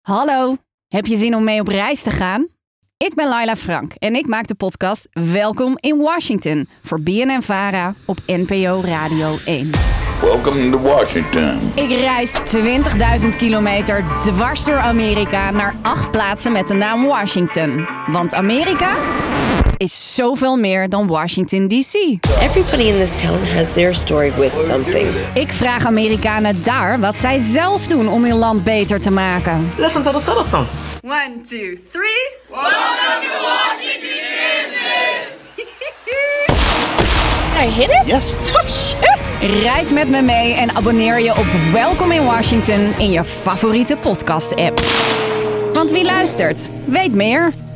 Hallo, heb je zin om mee op reis te gaan? Ik ben Laila Frank en ik maak de podcast Welkom in Washington voor BNN-Vara op NPO Radio 1. Welcome to Washington. Ik reis 20.000 kilometer dwars door Amerika naar 8 plaatsen met de naam Washington. Want Amerika is zoveel meer dan Washington D.C. Everybody in this town has their story with something. Ik vraag Amerikanen daar wat zij zelf doen om hun land beter te maken. Listen to the citizens. 1, 2, 3. Welcome to Washington, Kansas! Can I hit it? Yes. Oh shit! Reis met me mee en abonneer je op Welkom in Washington in je favoriete podcast-app. Want wie luistert, weet meer.